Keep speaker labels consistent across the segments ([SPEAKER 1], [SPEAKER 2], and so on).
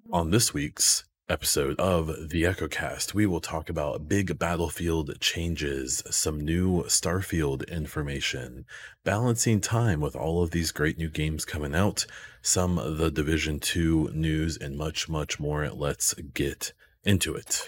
[SPEAKER 1] On this week's episode of the EchoCast, we will talk about big battlefield changes, some new Starfield information, balancing time with all of these great new games coming out, some of the Division 2 news, and much, much more. Let's get into it.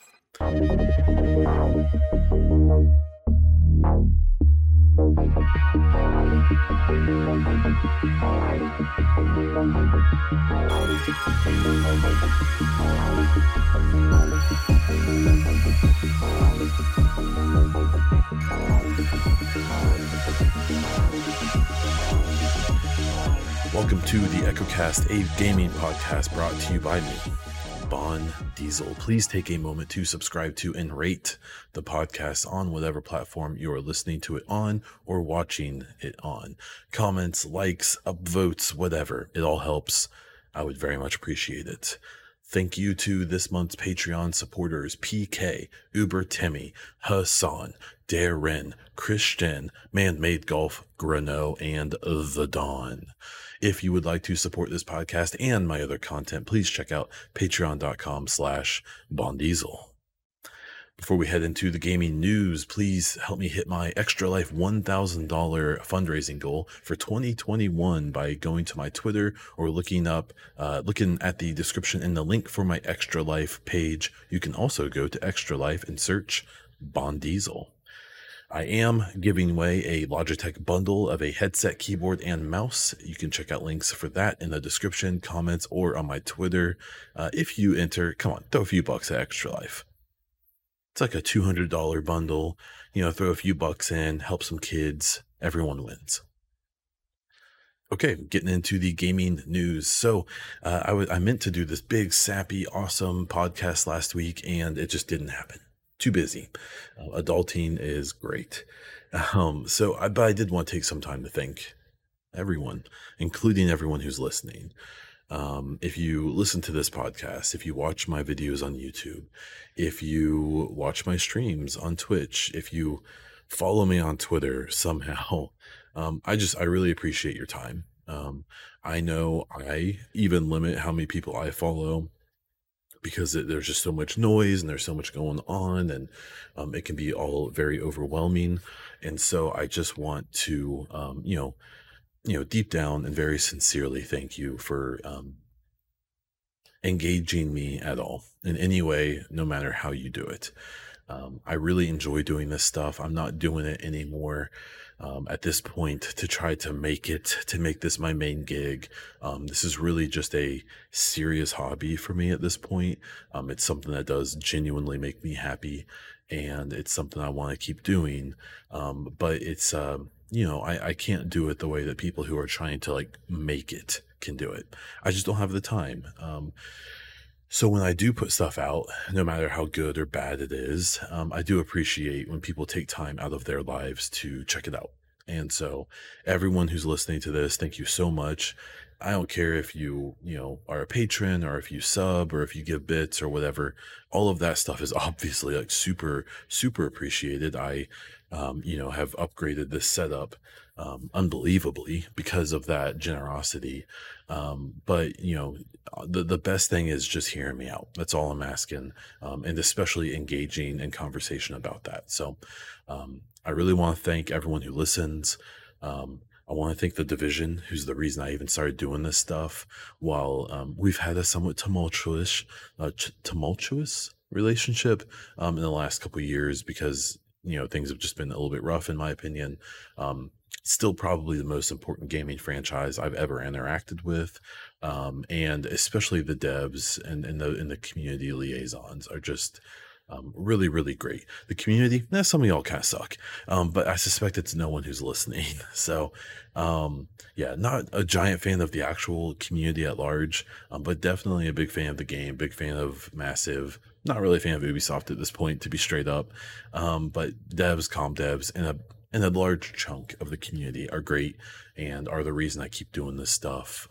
[SPEAKER 1] Welcome to the EchoCast, a gaming podcast brought to you by me, Bon Diesel. Please take a moment to subscribe to and rate the podcast on whatever platform you are listening to it on or watching it on. Comments, likes, upvotes, whatever. It all helps. I would very much appreciate it. Thank you to this month's Patreon supporters: PK, Uber Timmy, Hassan, Darren, Christian, Man-Made Golf, Grano, and The Dawn. If you would like to support this podcast and my other content, please check out patreon.com/bondiesel. Before we head into the gaming news, please help me hit my Extra Life $1,000 fundraising goal for 2021 by going to my Twitter or looking at the description in the link for my Extra Life page. You can also go to Extra Life and search Bon Diesel. I am giving away a Logitech bundle of a headset, keyboard, and mouse. You can check out links for that in the description, comments, or on my Twitter. If you enter, come on, throw a few bucks at Extra Life. It's like a $200 bundle. Throw a few bucks in, help some kids. Everyone wins. Okay, getting into the gaming news. So I meant to do this big, sappy, awesome podcast last week, and it just didn't happen. Too busy. Adulting is great. But I did want to take some time to thank everyone, including everyone who's listening. If you listen to this podcast, if you watch my videos on YouTube, if you watch my streams on Twitch, if you follow me on Twitter somehow, I really appreciate your time. I know I even limit how many people I follow because there's just so much noise and there's so much going on, and it can be all very overwhelming. And so I just want to, deep down and very sincerely thank you for engaging me at all in any way, no matter how you do it. I really enjoy doing this stuff. I'm not doing it anymore at this point to try to make this my main gig. This is really just a serious hobby for me at this point. It's something that does genuinely make me happy, and it's something I want to keep doing. But it's, I can't do it the way that people who are trying to make it can do it. I just don't have the time. So when I do put stuff out, no matter how good or bad it is, I do appreciate when people take time out of their lives to check it out. And so everyone who's listening to this, thank you so much. I don't care if you are a patron or if you sub or if you give bits or whatever. All of that stuff is obviously super, super appreciated. I, have upgraded this setup unbelievably because of that generosity. But the best thing is just hearing me out. That's all I'm asking. And especially engaging in conversation about that. So I really want to thank everyone who listens. I want to thank the Division, who's the reason I even started doing this stuff. While we've had a somewhat tumultuous relationship in the last couple of years because things have just been a little bit rough in my opinion. Still probably the most important gaming franchise I've ever interacted with, and especially the devs and the community liaisons are just really, really great. The community, some of y'all kind of suck, but I suspect it's no one who's listening. So, not a giant fan of the actual community at large, but definitely a big fan of the game, big fan of Massive, not really a fan of Ubisoft at this point, to be straight up. But devs, comm devs, and a large chunk of the community are great and are the reason I keep doing this stuff.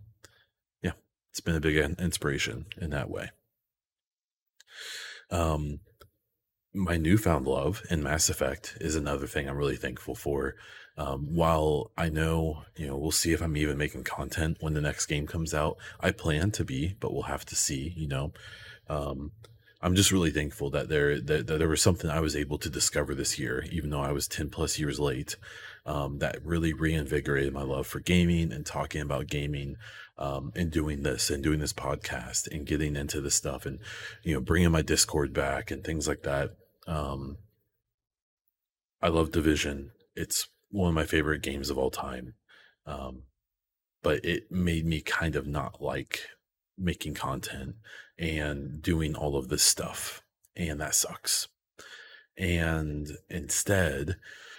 [SPEAKER 1] It's been a big inspiration in that way. My newfound love in Mass Effect is another thing I'm really thankful for. While I know, we'll see if I'm even making content when the next game comes out. I plan to be, but we'll have to see. Um, I'm just really thankful that there was something I was able to discover this year, even though I was 10 plus years late. That really reinvigorated my love for gaming and talking about gaming, and doing this podcast and getting into this stuff, and bringing my Discord back and things like that. um, I love Division. It's one of my favorite games of all time. Um, but it made me kind of not like making content and doing all of this stuff. And that sucks. And instead,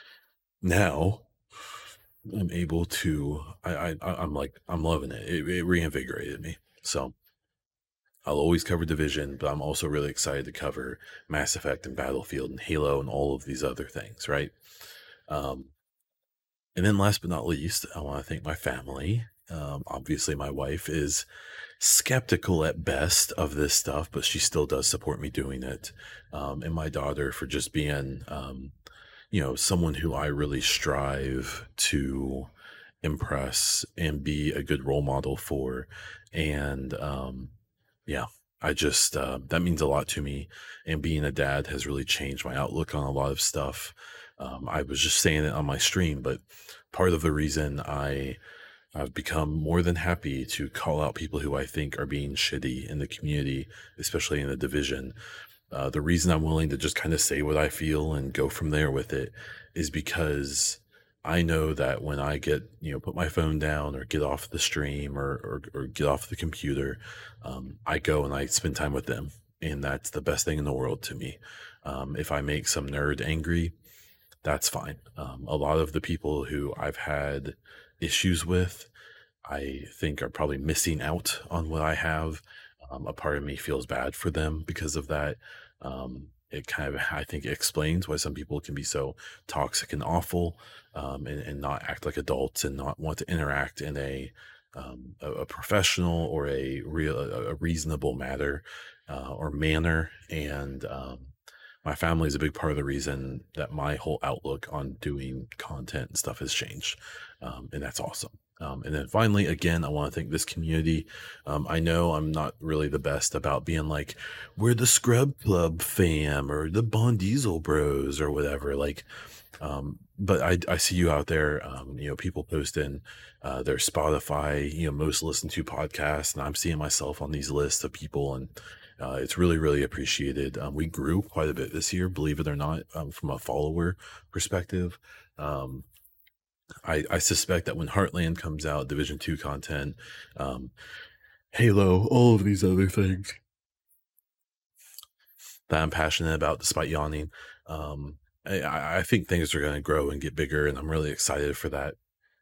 [SPEAKER 1] now I'm able to, I'm like, I'm loving it. It reinvigorated me. So I'll always cover Division, but I'm also really excited to cover Mass Effect and Battlefield and Halo and all of these other things, right? Um, and then last but not least, I want to thank my family. Obviously, my wife is skeptical at best of this stuff, but she still does support me doing it. And my daughter for just being, someone who I really strive to impress and be a good role model for. And yeah, I just, that means a lot to me. And being a dad has really changed my outlook on a lot of stuff. I was just saying it on my stream, but part of the reason I've become more than happy to call out people who I think are being shitty in the community, especially in the Division. The reason I'm willing to just kind of say what I feel and go from there with it is because I know that when I get, put my phone down or get off the stream, or get off the computer, I go and I spend time with them. And that's the best thing in the world to me. If I make some nerd angry, that's fine. A lot of the people who I've had issues with, I think are probably missing out on what I have. A part of me feels bad for them because of that. It kind of, I think, explains why some people can be so toxic and awful, and not act like adults and not want to interact in a professional or a reasonable matter, or manner. And my family is a big part of the reason that my whole outlook on doing content and stuff has changed. And that's awesome. And then finally, again, I want to thank this community. I know I'm not really the best about being like, we're the Scrub Club fam or the Bond Diesel Bros or whatever. Like, but I see you out there, people posting their Spotify, most listened to podcasts, and I'm seeing myself on these lists of people, and it's really, really appreciated. We grew quite a bit this year, believe it or not, from a follower perspective. Um, I suspect that when Heartland comes out, Division 2 content, um, Halo, all of these other things that I'm passionate about, despite yawning, I think things are going to grow and get bigger, and I'm really excited for that.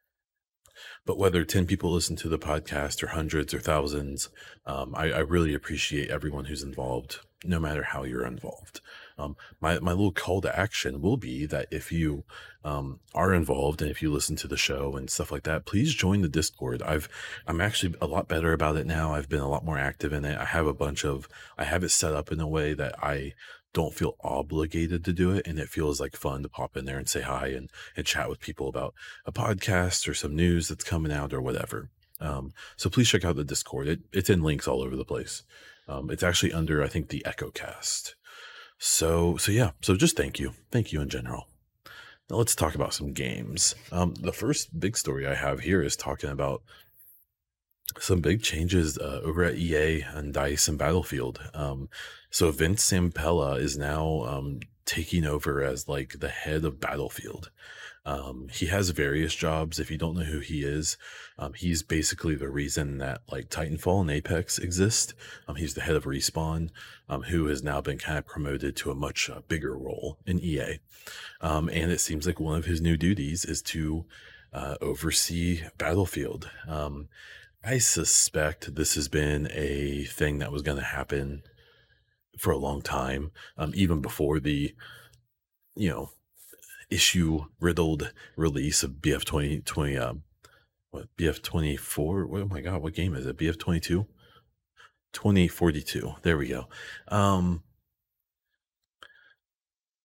[SPEAKER 1] But whether 10 people listen to the podcast or hundreds or thousands, I really appreciate everyone who's involved, no matter how you're involved. My little call to action will be that if you are involved and if you listen to the show and stuff like that, please join the Discord. I'm actually a lot better about it now. I've been a lot more active in it. I have it set up in a way that I don't feel obligated to do it, and it feels like fun to pop in there and say hi and chat with people about a podcast or some news that's coming out or whatever. So please check out the Discord. It's in links all over the place. It's actually under, I think, the EchoCast. So yeah. So just thank you in general. Now let's talk about some games. The first big story I have here is talking about some big changes over at EA and DICE and Battlefield. So Vince Zampella is now taking over as like the head of Battlefield. He has various jobs. If you don't know who he is, he's basically the reason that like Titanfall and Apex exist. He's the head of Respawn, who has now been kind of promoted to a much bigger role in EA. And it seems like one of his new duties is to oversee Battlefield. I suspect this has been a thing that was going to happen for a long time, even before the, you know, issue riddled release of BF 2020. What, BF 24? Oh my God, what game is it? BF 22? 2042. There we go.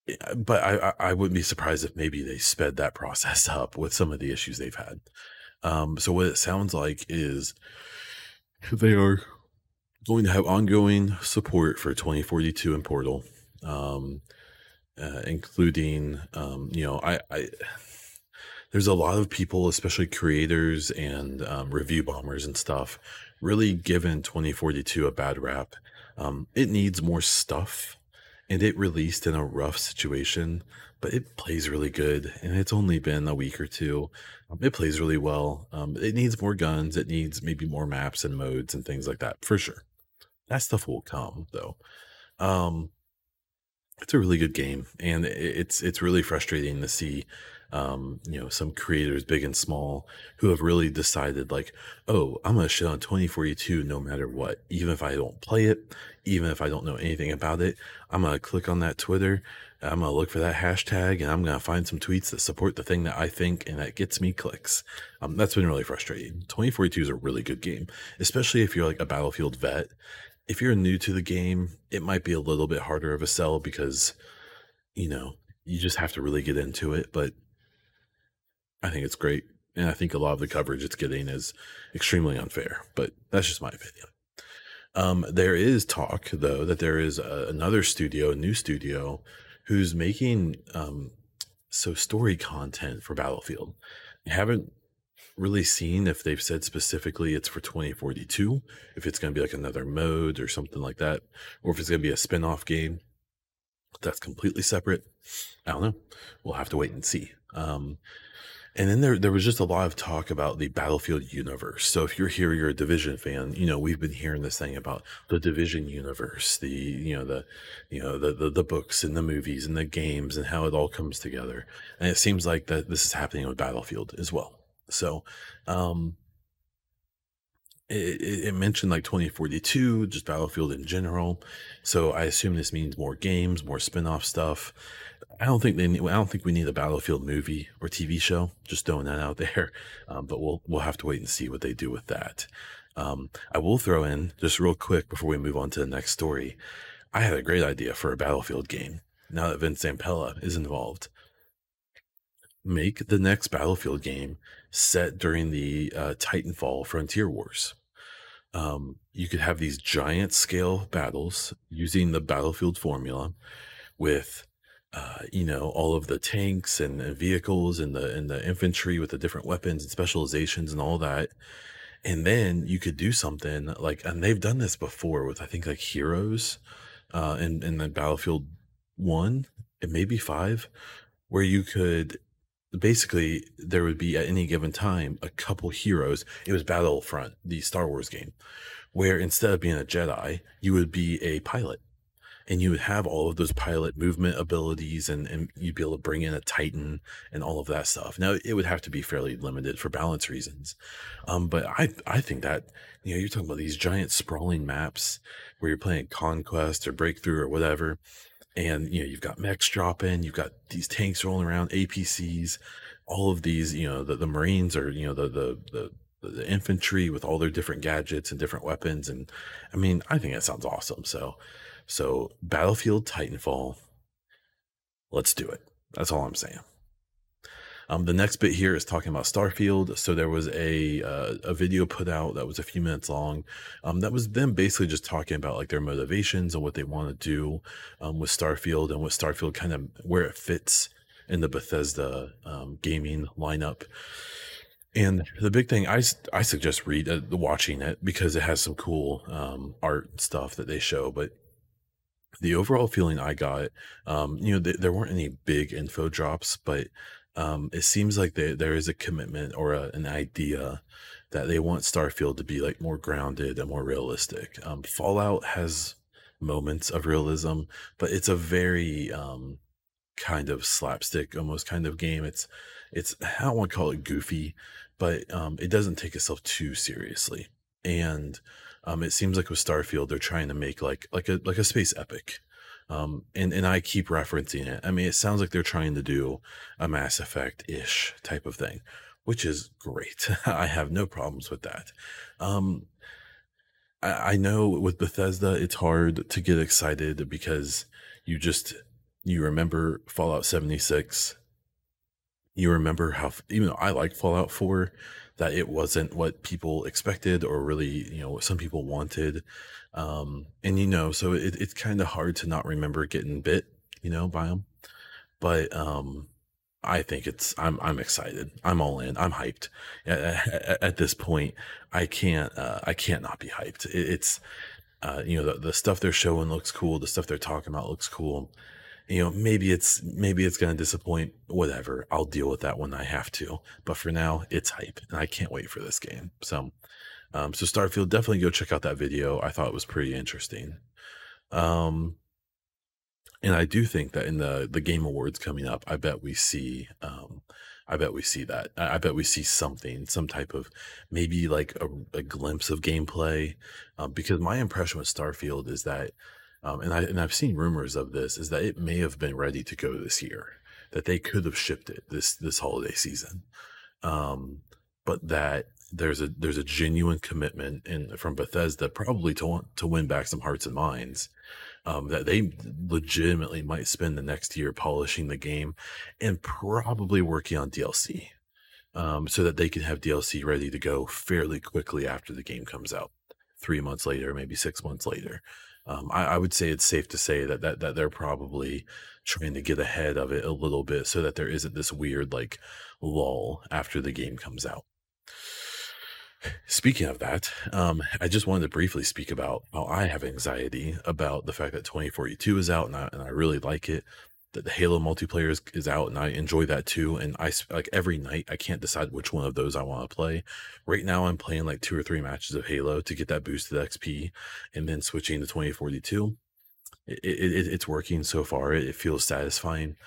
[SPEAKER 1] But I wouldn't be surprised if maybe they sped that process up with some of the issues they've had. So what it sounds like is they are going to have ongoing support for 2042 and Portal, um, including, I there's a lot of people, especially creators and review bombers and stuff, really giving 2042 a bad rap. It needs more stuff, and it released in a rough situation, but it plays really good, and it's only been a week or two. It plays really well. It needs more guns. It needs maybe more maps and modes and things like that for sure. That stuff will come though. Um, it's a really good game, and it's really frustrating to see, some creators, big and small, who have really decided like, oh, I'm gonna shit on 2042 no matter what, even if I don't play it, even if I don't know anything about it. I'm gonna click on that Twitter, I'm gonna look for that hashtag, and I'm gonna find some tweets that support the thing that I think and that gets me clicks. That's been really frustrating. 2042 is a really good game, especially if you're like a Battlefield vet. If you're new to the game, it might be a little bit harder of a sell because, you know, you just have to really get into it. But I think it's great. And I think a lot of the coverage it's getting is extremely unfair, but that's just my opinion. There is talk, though, that there is another studio, a new studio, who's making story content for Battlefield. I haven't really seen if they've said specifically it's for 2042, if it's going to be like another mode or something like that, or if it's going to be a spin-off game that's completely separate. I don't know. We'll have to wait and see. And then there was just a lot of talk about the Battlefield universe. So if you're here, you're a Division fan. We've been hearing this thing about the Division universe, the books and the movies and the games and how it all comes together. And it seems like that this is happening with Battlefield as well. So, um, it mentioned like 2042, just Battlefield in general. So I assume this means more games, more spin-off stuff. I don't think I don't think we need a Battlefield movie or TV show. Just throwing that out there. But we'll have to wait and see what they do with that. I will throw in just real quick before we move on to the next story. I had a great idea for a Battlefield game. Now that Vince Zampella is involved, make the next Battlefield game set during the Titanfall Frontier Wars. You could have these giant scale battles using the Battlefield formula with all of the tanks and vehicles and the infantry with the different weapons and specializations and all that. And then you could do something like, and they've done this before with I think like Heroes, in the Battlefield 1 and maybe 5, where you could basically, there would be at any given time a couple heroes. It was Battlefront, the Star Wars game, where instead of being a Jedi, you would be a pilot, and you would have all of those pilot movement abilities, and you'd be able to bring in a Titan and all of that stuff. Now it would have to be fairly limited for balance reasons. But I think that, you're talking about these giant sprawling maps where you're playing Conquest or Breakthrough or whatever, and you've got mechs dropping, you've got these tanks rolling around, APCs, all of these, the Marines, or the infantry with all their different gadgets and different weapons. And I mean, I think that sounds awesome. So Battlefield Titanfall, let's do it. That's all I'm saying. The next bit here is talking about Starfield. So there was a video put out that was a few minutes long. That was them basically just talking about like their motivations and what they want to do with Starfield, and what Starfield kind of where it fits in the Bethesda gaming lineup. And the big thing, I suggest watching it because it has some cool art stuff that they show. But the overall feeling I got, there weren't any big info drops, but it seems like there is a commitment or an idea that they want Starfield to be like more grounded and more realistic. Fallout has moments of realism, but it's a very kind of slapstick almost kind of game. It's I don't want to call it goofy, but it doesn't take itself too seriously. And it seems like with Starfield they're trying to make like a space epic. And I keep referencing it. I mean, it sounds like they're trying to do a Mass Effect-ish type of thing, which is great. I have no problems with that. I know with Bethesda, it's hard to get excited because you just You remember Fallout 76. You remember how, even though I like Fallout 4, that it wasn't what people expected or really, what some people wanted. And so it's kind of hard to not remember getting bit, by them. But I think I'm excited. I'm all in. I'm hyped. At this point, I can't not be hyped. It's the stuff they're showing looks cool. The stuff they're talking about looks cool. Maybe it's going to disappoint. Whatever. I'll deal with that when I have to. But for now, it's hype, and I can't wait for this game. So Starfield, definitely go check out that video. I thought it was pretty interesting. Um, and I do think that in the Game Awards coming up, I bet we see that. I bet we see something, some type of, maybe like a glimpse of gameplay. Because my impression with Starfield is that, and I've seen rumors of this, is that it may have been ready to go this year, that they could have shipped it this holiday season. But that there's a genuine commitment from Bethesda, probably to win back some hearts and minds, that they legitimately might spend the next year polishing the game and probably working on DLC, so that they can have DLC ready to go fairly quickly after the game comes out, 3 months later, maybe 6 months later. I would say it's safe to say that they're probably trying to get ahead of it a little bit so that there isn't this weird like lull after the game comes out. Speaking of that, I just wanted to briefly speak about how I have anxiety about the fact that 2042 is out, and I really like it. That the Halo multiplayer is out, and I enjoy that too. And like every night, I can't decide which one of those I want to play. Right now, I'm playing like 2 or 3 matches of Halo to get that boosted XP, and then switching to 2042. It's working so far. It feels satisfying.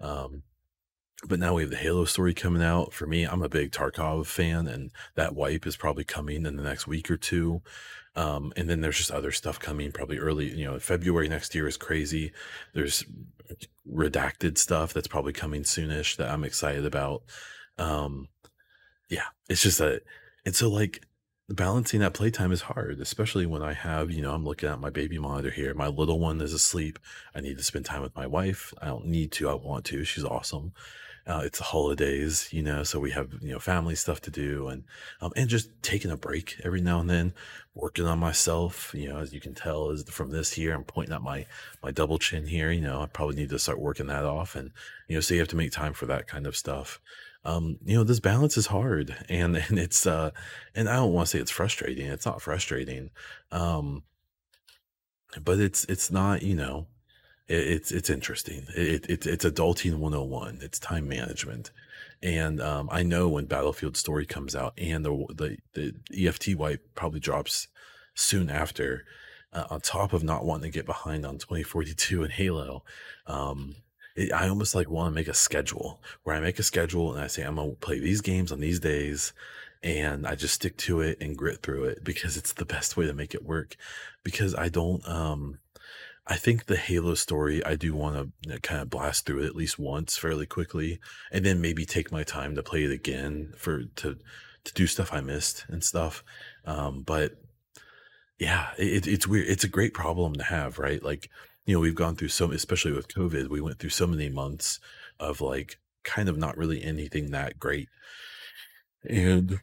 [SPEAKER 1] But now we have the Halo story coming out. For me, I'm a big Tarkov fan, and that wipe is probably coming in the next week or two. And then there's just other stuff coming probably early, February next year is crazy. There's redacted stuff that's probably coming soonish that I'm excited about. Yeah, it's just and so like balancing that playtime is hard, especially when I have, I'm looking at my baby monitor here. My little one is asleep. I need to spend time with my wife. I don't need to, I want to. She's awesome. It's the holidays, so we have, family stuff to do, and just taking a break every now and then, working on myself, as you can tell is from this here, I'm pointing at my double chin here, I probably need to start working that off. And, so you have to make time for that kind of stuff. This balance is hard, and it's, and I don't want to say it's frustrating. It's not frustrating. But it's not, it's interesting. It's adulting 101. It's time management. And I know when Battlefield Story comes out and the EFT wipe probably drops soon after, on top of not wanting to get behind on 2042 and Halo, I almost like want to make a schedule where I make a schedule and I say I'm gonna play these games on these days, and I just stick to it and grit through it because it's the best way to make it work. Because I don't I think the Halo story, I do want to kind of blast through it at least once fairly quickly, and then maybe take my time to play it again to do stuff I missed and stuff. But yeah, it's weird. It's a great problem to have, right? Like, we've gone through especially with COVID, we went through so many months of like kind of not really anything that great. And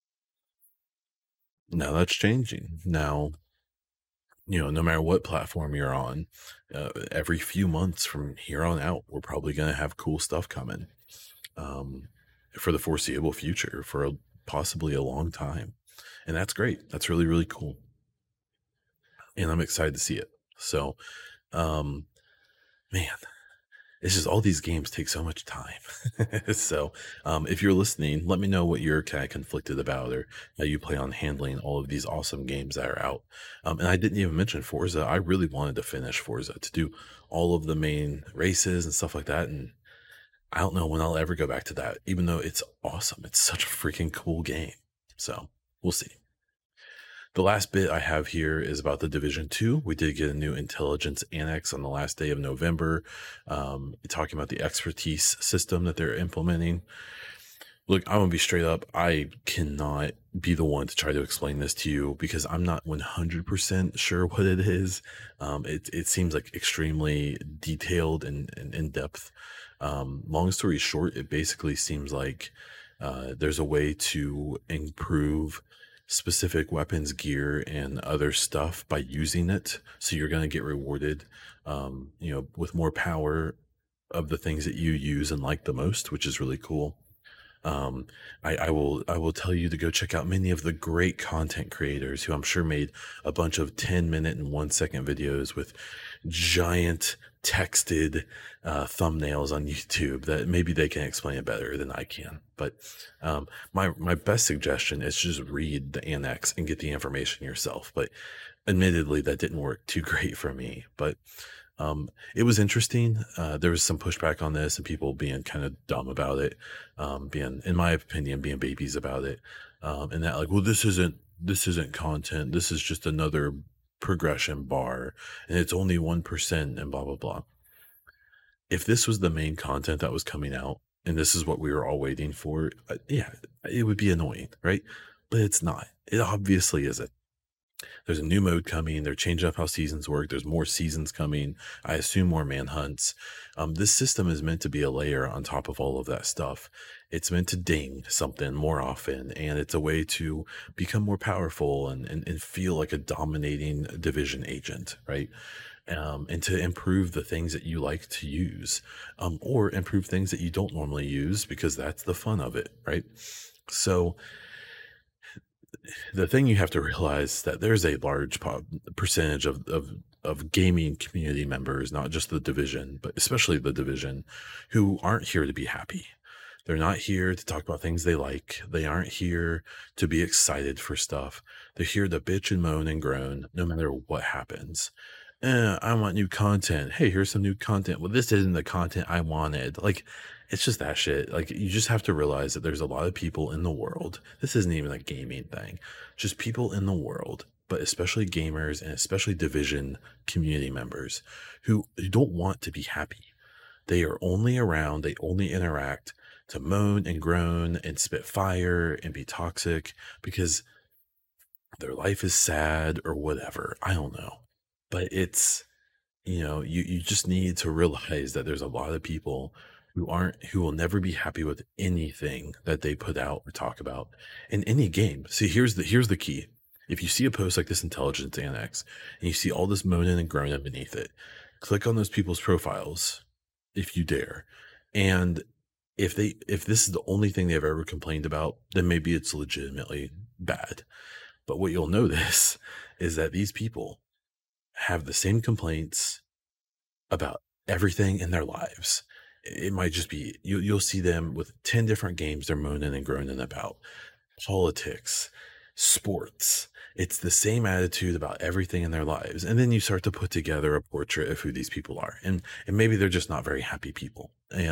[SPEAKER 1] now that's changing. Now, no matter what platform you're on, every few months from here on out, we're probably going to have cool stuff coming, for the foreseeable future, for possibly a long time. And that's great. That's really, really cool. And I'm excited to see it. So, man, it's just all these games take so much time. So, if you're listening, let me know what you're kind of conflicted about, or how you plan on handling all of these awesome games that are out. And I didn't even mention Forza. I really wanted to finish Forza, to do all of the main races and stuff like that. And I don't know when I'll ever go back to that, even though it's awesome. It's such a freaking cool game. So we'll see. The last bit I have here is about the Division 2. We did get a new intelligence annex on the last day of November, talking about the expertise system that they're implementing. Look, I'm gonna be straight up. I cannot be the one to try to explain this to you because I'm not 100% sure what it is. It seems like extremely detailed and in depth. Long story short, it basically seems like there's a way to improve specific weapons, gear, and other stuff by using it. So you're gonna get rewarded, with more power of the things that you use and like the most, which is really cool. um, I will tell you to go check out many of the great content creators who I'm sure made a bunch of 10-minute and 1 second videos with giant texted thumbnails on YouTube that maybe they can explain it better than I can. But my best suggestion is just read the annex and get the information yourself. But admittedly, that didn't work too great for me. But it was interesting. There was some pushback on this and people being kind of dumb about it, being, in my opinion, being babies about it. And that like, well, this isn't content. This is just another progression bar and it's only 1% and blah, blah, blah. If this was the main content that was coming out and this is what we were all waiting for, yeah, it would be annoying, right? But it's not. It obviously isn't. There's a new mode coming. They're changing up how seasons work. There's more seasons coming. I assume more manhunts. This system is meant to be a layer on top of all of that stuff. It's meant to ding something more often, and it's a way to become more powerful and feel like a dominating division agent, right? And to improve the things that you like to use, or improve things that you don't normally use because that's the fun of it, right? So the thing you have to realize that there's a large percentage of gaming community members, not just the division, but especially the division, who aren't here to be happy. They're not here to talk about things they like. They aren't here to be excited for stuff. They're here to bitch and moan and groan no matter what happens. I want new content. Hey, here's some new content. Well, this isn't the content I wanted. Like, it's just that shit. Like, you just have to realize that there's a lot of people in the world. This isn't even a gaming thing, just people in the world, but especially gamers and especially division community members who don't want to be happy. They are only around, they only interact to moan and groan and spit fire and be toxic because their life is sad or whatever. I don't know. But it's, you just need to realize that there's a lot of people who will never be happy with anything that they put out or talk about in any game. See, here's the key. If you see a post like this intelligence annex and you see all this moaning and groaning beneath it, click on those people's profiles if you dare. And if this is the only thing they've ever complained about, then maybe it's legitimately bad. But what you'll notice is that these people have the same complaints about everything in their lives. It might just be you'll see them with 10 different games they're moaning and groaning about. Politics, sports. It's the same attitude about everything in their lives. And then you start to put together a portrait of who these people are. And maybe they're just not very happy people.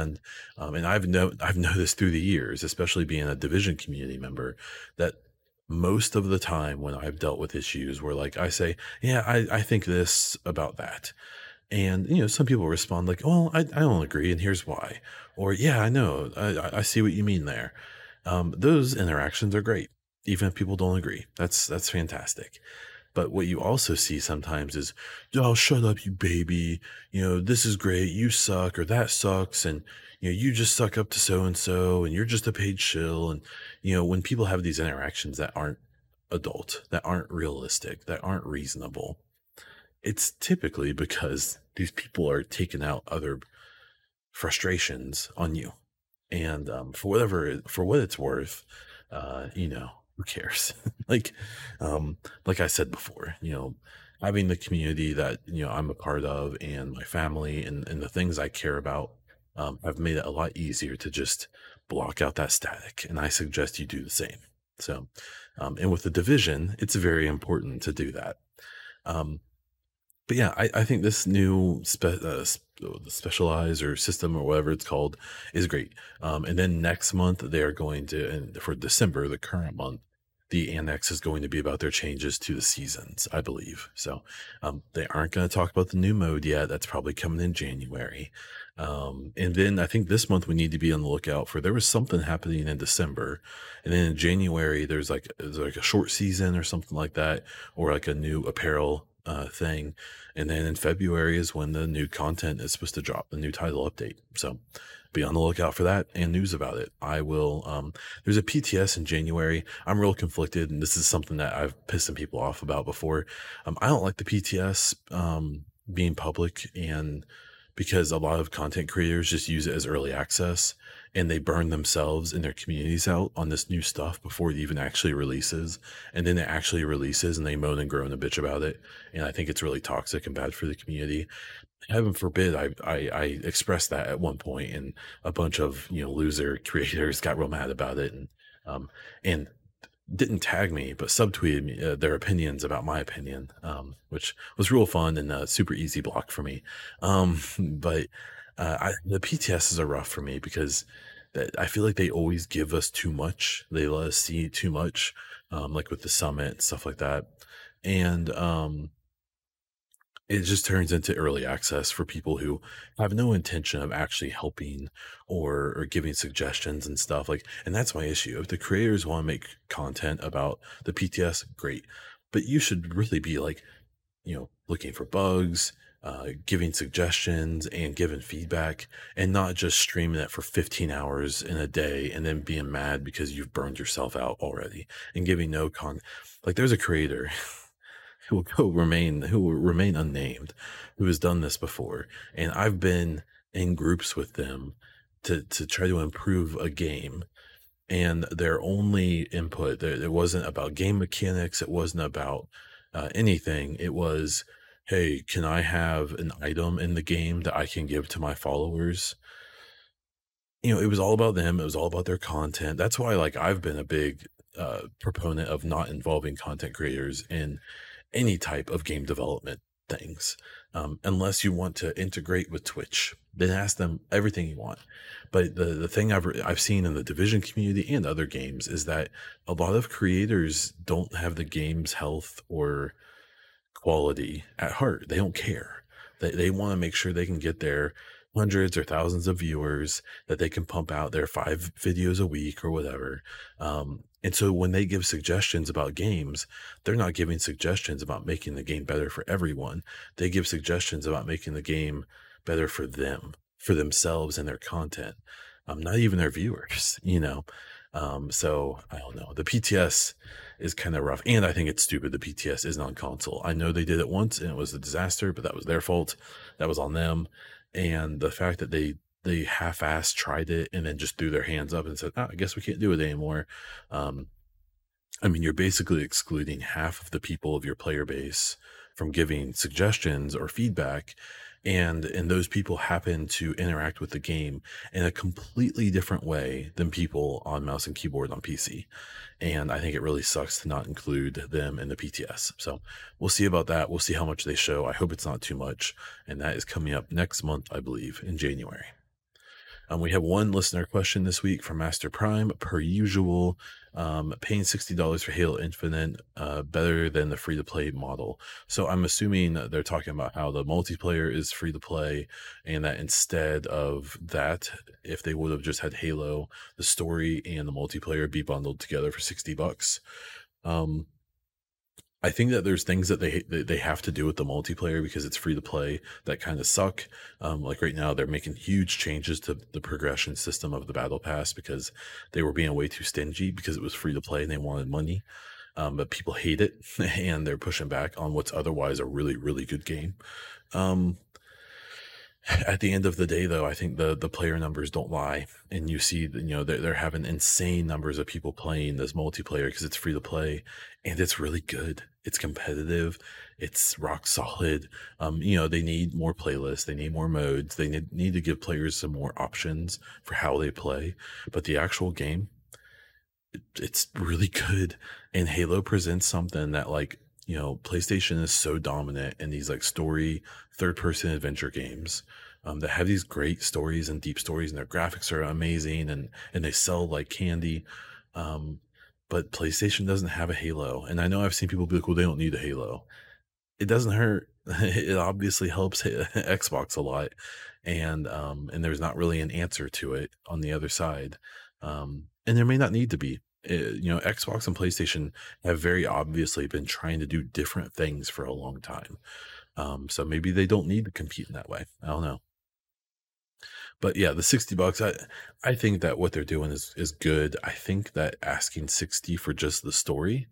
[SPEAKER 1] And I've noticed through the years, especially being a division community member, that most of the time when I've dealt with issues where like I say, yeah, I think this about that. And some people respond like, well, I don't agree, and here's why. Or yeah, I know, I see what you mean there. Those interactions are great, even if people don't agree. That's fantastic. But what you also see sometimes is, oh, shut up, you baby. This is great. You suck, or that sucks. And, you just suck up to so and so, and you're just a paid shill. And, when people have these interactions that aren't adult, that aren't realistic, that aren't reasonable, it's typically because these people are taking out other frustrations on you. And for what it's worth, who cares? like, like I said before, having the community that I'm a part of and my family and the things I care about, have made it a lot easier to just block out that static. And I suggest you do the same. So, and with the division, it's very important to do that. But yeah, I think this new specialized or system or whatever it's called is great. And then next month they are going to, and for December, the current month, the annex is going to be about their changes to the seasons, I believe. So they aren't going to talk about the new mode yet. That's probably coming in January. And then I think this month we need to be on the lookout for, there was something happening in December, and then in January there's like a short season or something like that, or like a new apparel thing, and then in February is when the new content is supposed to drop, the new title update. So be on the lookout for that and news about it. I will. There's a PTS in January. I'm real conflicted, and this is something that I've pissed some people off about before. I don't like the PTS being public, and because a lot of content creators just use it as early access, and they burn themselves and their communities out on this new stuff before it even actually releases. And then it actually releases and they moan and groan and bitch about it. And I think it's really toxic and bad for the community. Heaven forbid I expressed that at one point, and a bunch of loser creators got real mad about it, um and didn't tag me but subtweeted me their opinions about my opinion, which was real fun and super easy block for me. But the PTSs are rough for me because I feel like they always give us too much. They let us see too much, like with the summit and stuff like that. And it just turns into early access for people who have no intention of actually helping or giving suggestions and stuff, like, and that's my issue. If the creators want to make content about the PTS, great, but you should really be like, looking for bugs, giving suggestions and giving feedback, and not just streaming it for 15 hours in a day and then being mad because you've burned yourself out already and giving no like, there's a creator who will remain unnamed, who has done this before, and I've been in groups with them to try to improve a game, and their only input, it wasn't about game mechanics, it wasn't about anything. It was, hey, can I have an item in the game that I can give to my followers? It was all about them. It was all about their content. That's why, like, I've been a big proponent of not involving content creators in any type of game development things, unless you want to integrate with Twitch. Then ask them everything you want. But the thing I've seen in the Division community and other games is that a lot of creators don't have the game's health or quality at heart. They don't care. They want to make sure they can get their hundreds or thousands of viewers, that they can pump out their 5 videos a week or whatever. And so when they give suggestions about games, they're not giving suggestions about making the game better for everyone. They give suggestions about making the game better for them, for themselves and their content, not even their viewers. So I don't know. The PTS is kind of rough, and I think it's stupid the PTS isn't on console. I know they did it once and it was a disaster, but that was their fault. That was on them. And the fact that they half-assed tried it and then just threw their hands up and said, I guess we can't do it anymore. I mean, you're basically excluding half of the people of your player base from giving suggestions or feedback. And those people happen to interact with the game in a completely different way than people on mouse and keyboard on PC. And I think it really sucks to not include them in the PTS. So we'll see about that. We'll see how much they show. I hope it's not too much. And that is coming up next month, I believe, in January. We have one listener question this week from Master Prime, per usual. Paying $60 for Halo Infinite, better than the free-to-play model. So I'm assuming that they're talking about how the multiplayer is free-to-play, and that instead of that, if they would have just had Halo, the story and the multiplayer be bundled together for $60. I think that there's things that they have to do with the multiplayer because it's free to play that kind of suck. Like right now, they're making huge changes to the progression system of the battle pass because they were being way too stingy because it was free to play and they wanted money. But people hate it and they're pushing back on what's otherwise a really, really good game. At the end of the day, though, I think the player numbers don't lie, and you see, they're having insane numbers of people playing this multiplayer because it's free to play, and it's really good. It's competitive. It's rock solid. They need more playlists. They need more modes. They need to give players some more options for how they play. But the actual game, it's really good. And Halo presents something that, like, PlayStation is so dominant in these like story third-person adventure games that have these great stories and deep stories, and their graphics are amazing, and they sell like candy. but PlayStation doesn't have a Halo. And I know I've seen people be like, well, they don't need a Halo. It doesn't hurt. It obviously helps Xbox a lot, and there's not really an answer to it on the other side, and there may not need to be. Xbox and PlayStation have very obviously been trying to do different things for a long time, so maybe they don't need to compete in that way. I don't know, but yeah, the $60. I think that what they're doing is good. I think that asking 60 for just the story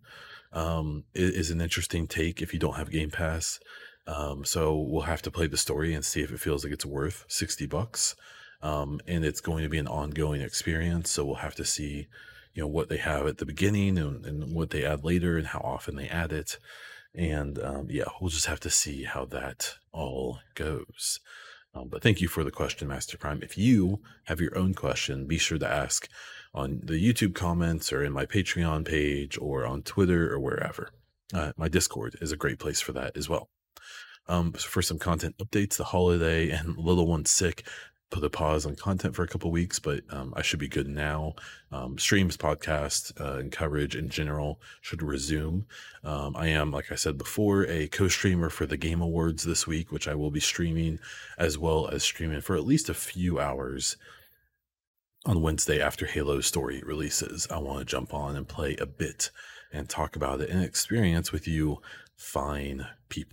[SPEAKER 1] is an interesting take if you don't have Game Pass. So we'll have to play the story and see if it feels like it's worth $60. And it's going to be an ongoing experience. So we'll have to see, what they have at the beginning and what they add later and how often they add it. And we'll just have to see how that all goes. But thank you for the question, Master Prime. If you have your own question, be sure to ask on the YouTube comments or in my Patreon page or on Twitter or wherever. My Discord is a great place for that as well. For some content updates, the holiday and little one's sick, put a pause on content for a couple weeks, but I should be good now. Streams, podcast, and coverage in general should resume. I am, like I said before, a co-streamer for the Game Awards this week, which I will be streaming, as well as streaming for at least a few hours on Wednesday after Halo Story releases. I want to jump on and play a bit and talk about it and experience with you fine people.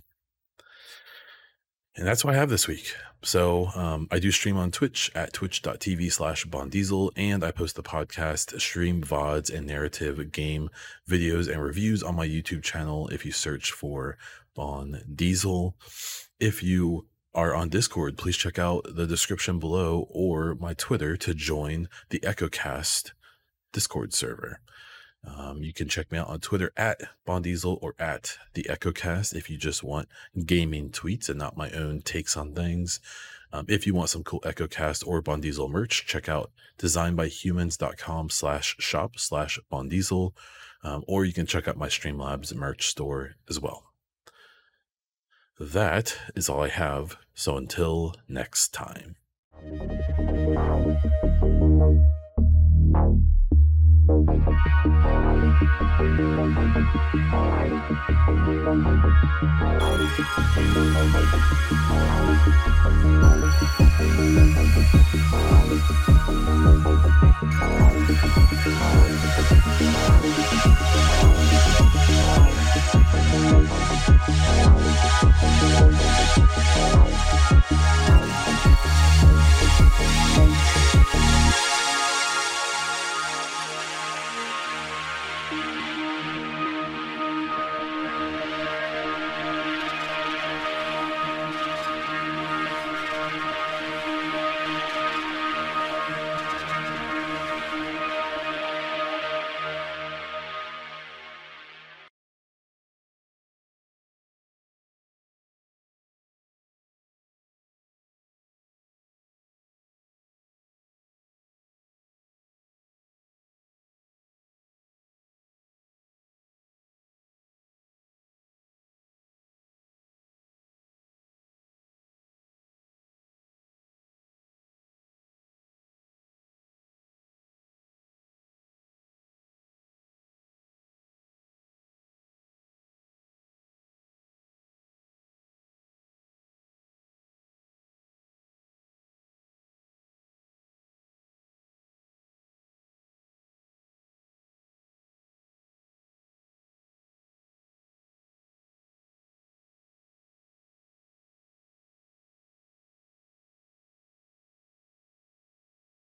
[SPEAKER 1] And that's what I have this week. So I do stream on Twitch at twitch.tv/BonDiesel, and I post the podcast, stream VODs, and narrative game videos and reviews on my YouTube channel if you search for Bon Diesel. If you are on Discord, please check out the description below or my Twitter to join the EchoCast Discord server. You can check me out on Twitter at BonDiesel or at the EchoCast if you just want gaming tweets and not my own takes on things. If you want some cool EchoCast or BonDiesel merch, check out designbyhumans.com/shop/BonDiesel, or you can check out my Streamlabs merch store as well. That is all I have. So until next time.